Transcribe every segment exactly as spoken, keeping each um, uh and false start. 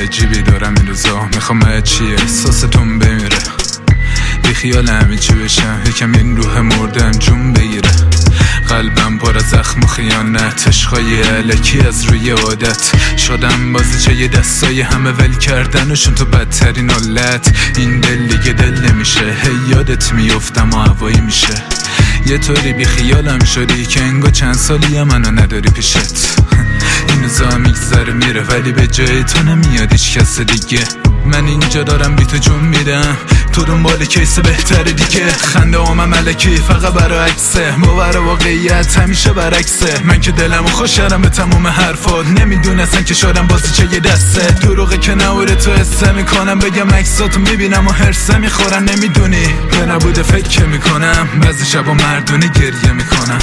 عجیبی دارم این روزا، میخوام چیه احساستون بمیره، بی خیال همین چی بشم، یکم این روح مردم جون بگیره. قلبم پر از زخم و خیانت، عشقای علکی از روی عادت شدم بازیچه یه دستای همه ول کردنشون تو بدترین حالت. این دل دیگه دل نمیشه، هی یادت میفتم و هوایی میشه. یه طوری بی خیالم شدی که انگار چند سالی منو نداری پیشت. این روزا میگذره میره ولی به جای تو نمیاد هیچ کس دیگه. من اینجا دارم بی تو جون میدم، تو دنبال کیس بهتره دیگه. خنده آمم ملکی فقط برای عکسه، باور واقعیت همیشه برعکسه. من که دلمو خوشم به تموم حرفات، نمیدونستن که شدم بازی چه یه دسته. دروغه که نوره تو حسه میکنم، بگم عکساتو میبینم و هرسه میخورن. نمیدونی به نبوده فکر میکنم، بعضی شبا مردونه گریه میکنم.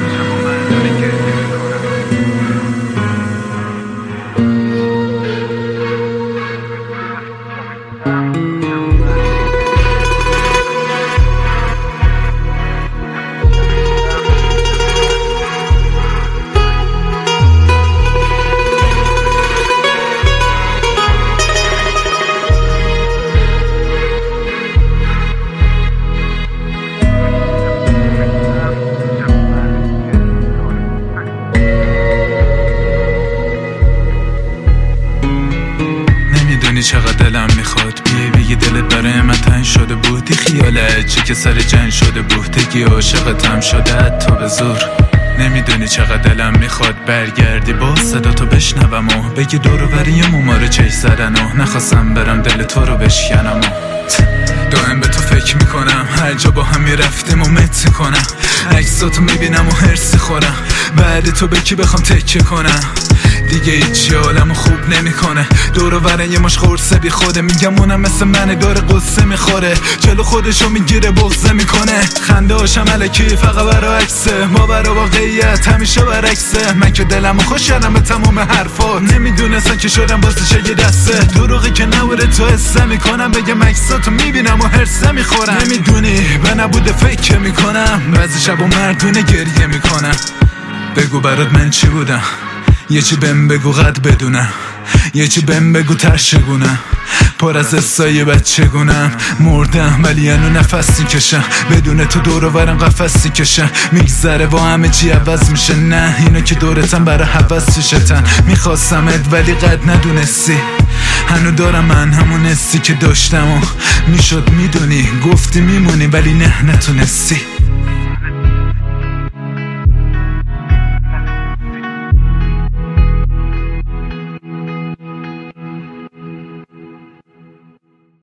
چقدر دلم میخواد بیای بگی دلت برای من تنگ شده بودی، خیال عجی که سر جنگ شده بود، تگی عاشقتم شده تا به زور. نمیدونی چقدر دلم میخواد برگردی با صدا تو بشنوم و بگی دور و بری مومارو چش زدن و نخواستم برم دل تو رو بشکنم و دائم به تو فکر میکنم، هر جا با هم میرفتیم و مت کنم. عکساتو میبینم و هرسی خورم، بعد تو به کی بخوام تکه کنم. دیگه هیچی حالمو خوب نمیکنه، دور و بر یه مش خورسه بی خوده. میگم اونم مثل منه داره قصه میخوره، جلو خودشو میگیره بغضه میکنه. خنده هاشم الکی فقط برای عکسه، ما برای واقعیت همیشه برعکسه. من که دلمو خوش کردم به تموم حرفات، نمیدونستن که شدم بازی چه یه دسته. دروغی که نوره تو حسه میکنم، بگم عکساتو میبینم و هرسه میخورم. نمیدونی به نبوده فکر میکنم، بعضی شبا مردونه گریه میکنم. بگو برات من چی بودم، یه چی بهم بگو قد بدونم، یه چی بهم بگو ترشگونم. پر از استای بچگونم، مردم ولی هنو نفسی کشم، بدون تو دور و برم قفسی کشم. میگذره و همه چی عوض میشه، نه اینو که دورتم برای حوض شتن. میخواستمت ولی قد ندونستی، هنو دارم من همون حسی که داشتم و میشد میدونی. گفتی میمونی ولی نه نتونستی.